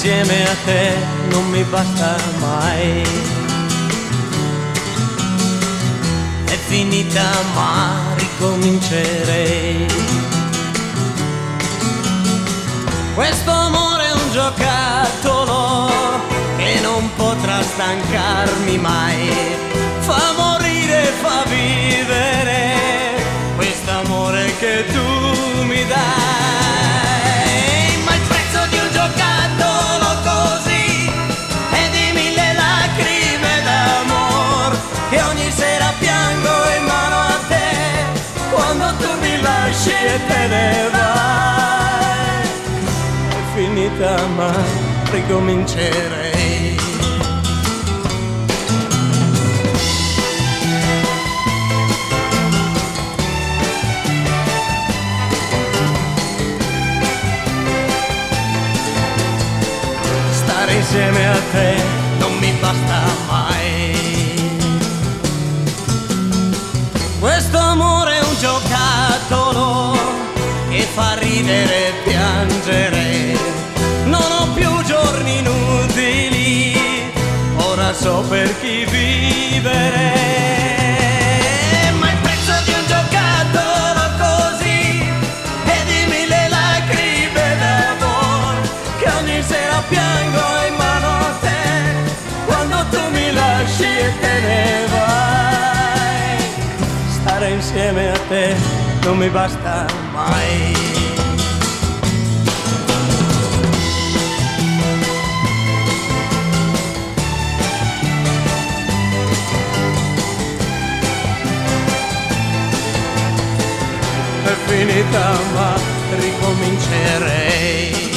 insieme a te non mi basta mai. È finita ma ricomincerei. Questo amore è un giocattolo che non potrà stancarmi mai. Fa morire, fa vivere quest'amore che tu mi dai. Ma il prezzo di un giocattolo così è di 1000 lacrime d'amor che ogni sera piango in mano a te quando tu mi lasci e te ne vai. È finita ma ricomincerei. Stare insieme a te non mi basta mai. Questo amore è un giocattolo che fa ridere e piangere. Non ho più giorni inutili, ora so per chi vivere. Ma il prezzo di un giocattolo così è di 1000 lacrime d'amor che ogni sera piango in mano a te quando tu mi lasci e te ne vai. Stare insieme a te non mi basta mai. È finita ma ricomincerei.